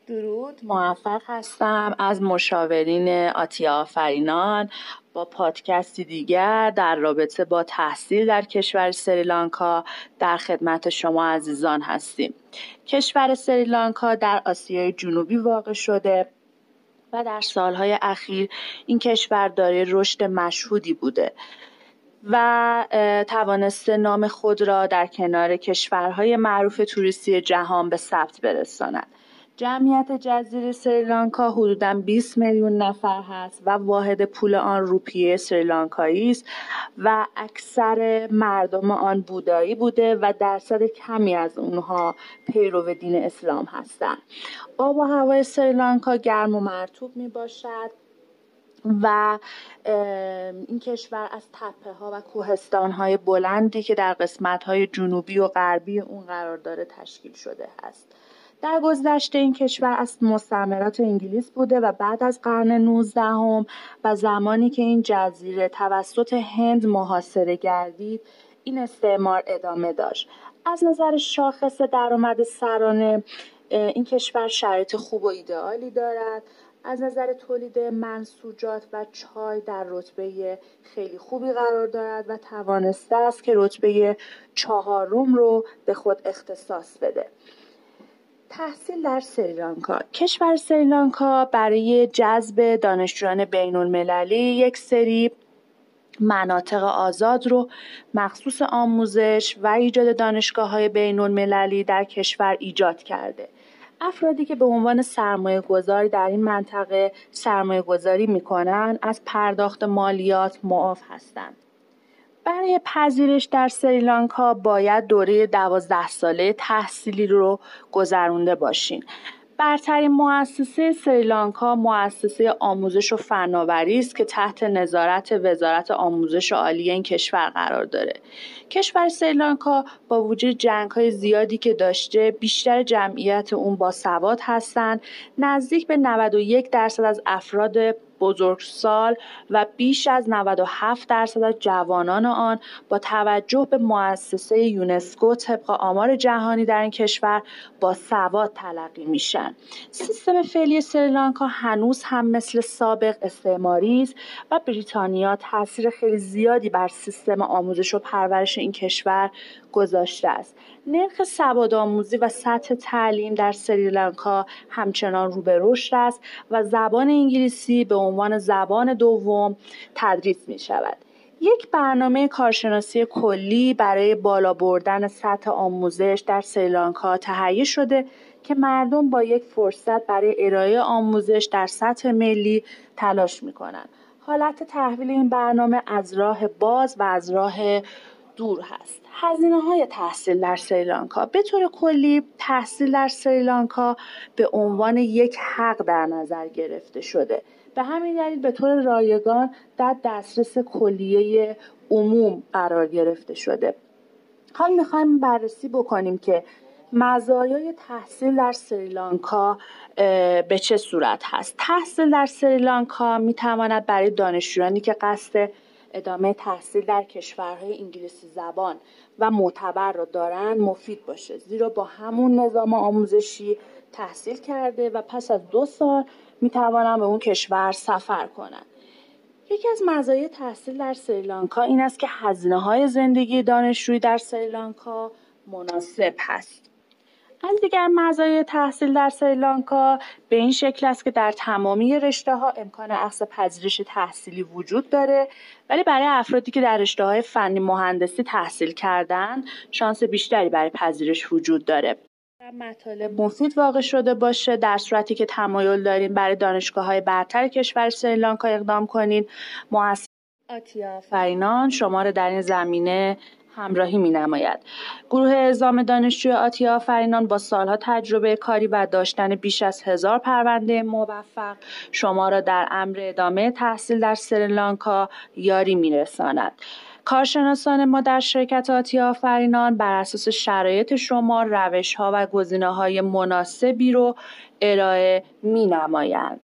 درود، موفق هستم از مشاورین آتیا آفرینان با پادکستی دیگر در رابطه با تحصیل در کشور سریلانکا در خدمت شما عزیزان هستیم. کشور سریلانکا در آسیای جنوبی واقع شده و در سالهای اخیر این کشور دارای رشد مشهودی بوده و توانسته نام خود را در کنار کشورهای معروف توریستی جهان به ثبت برساند. جمعیت جزیره سریلانکا حدوداً 20 میلیون نفر هست و واحد پول آن روپیه سریلانکایی است و اکثر مردم آن بودایی بوده و درصد کمی از اونها پیرو دین اسلام هستند. آب و هوای سریلانکا گرم و مرطوب می باشد و این کشور از تپه‌ها و کوهستان‌های بلندی که در قسمت‌های جنوبی و غربی اون قرار داره تشکیل شده است. در گذشته این کشور از مستعمرات انگلیس بوده و بعد از قرن 19 و زمانی که این جزیره توسط هند محاصره گردید این استعمار ادامه داشت. از نظر شاخص درآمد سرانه این کشور شرایط خوب و ایدئالی دارد. از نظر تولید منسوجات و چای در رتبه خیلی خوبی قرار دارد و توانسته است که رتبه 4 رو به خود اختصاص بده. تحصیل در سریلانکا. کشور سریلانکا برای جذب دانشجویان بین‌المللی یک سری مناطق آزاد رو مخصوص آموزش و ایجاد دانشگاه‌های بین‌المللی در کشور ایجاد کرده. افرادی که به عنوان سرمایه‌گذاری در این منطقه سرمایه‌گذاری می‌کنند از پرداخت مالیات معاف هستند. برای پذیرش در سریلانکا باید دوره 12 ساله تحصیلی رو گذرونده باشین. برترین مؤسسه سریلانکا مؤسسه آموزش و فناوری است که تحت نظارت وزارت آموزش عالی این کشور قرار داره. کشور سریلانکا با وجود جنگ‌های زیادی که داشته بیشتر جمعیت اون باسواد هستند. نزدیک به 91% از افراد بزرگسال و بیش از 97% از جوانان آن با توجه به مؤسسه یونسکو طبق آمار جهانی در این کشور با سواد تلقی میشن. سیستم فعلی سریلانکا هنوز هم مثل سابق استعماری است و بریتانیا تاثیر خیلی زیادی بر سیستم آموزش و پرورش این کشور گذاشته است. نرخ سوادآموزی و سطح تعلیم در سریلانکا همچنان رو به رشد است و زبان انگلیسی به عنوان زبان دوم تدریس می شود. یک برنامه کارشناسی کلی برای بالا بردن سطح آموزش در سریلانکا تهیه شده که مردم با یک فرصت برای ارائه آموزش در سطح ملی تلاش می کنند. حالت تحویل این برنامه از راه باز و از راه دور هست. هزینه‌های تحصیل در سریلانکا. به طور کلی تحصیل در سریلانکا به عنوان یک حق در نظر گرفته شده. به همین دلیل به طور رایگان در دسترس کلیه عموم قرار گرفته شده. حال می‌خوایم بررسی بکنیم که مزایای تحصیل در سریلانکا به چه صورت هست. تحصیل در سریلانکا می‌تواند برای دانشجویانی که قصد ادامه تحصیل در کشورهای انگلیسی زبان و معتبر را دارند مفید باشه، زیرا با همون نظام آموزشی تحصیل کرده و پس از 2 سال میتوانند به اون کشور سفر کنند. یکی از مزایای تحصیل در سریلانکا این است که هزینه‌های زندگی دانشجویی در سریلانکا مناسب هست. از دیگر مزایای تحصیل در سریلانکا به این شکل است که در تمامی رشته‌ها امکان اخذ پذیرش تحصیلی وجود داره، ولی برای افرادی که در رشته‌های فنی مهندسی تحصیل کردن شانس بیشتری برای پذیرش وجود داره. مطالب مفید واقع شده باشه در صورتی که تمایل دارین برای دانشگاه‌های برتر کشور سریلانکا اقدام کنین، مؤسسه آتیا آفرینان شما را در این زمینه همراهی می‌نماید. گروه اعزام دانشجوی آتیا آفرینان با سالها تجربه کاری و داشتن بیش از 1000 پرونده موفق شما را در امر ادامه تحصیل در سریلانکا یاری می‌رساند. کارشناسان ما در شرکت آتیا آفرینان بر اساس شرایط شما روش‌ها و گزینه‌های مناسبی رو ارائه می‌نمایند.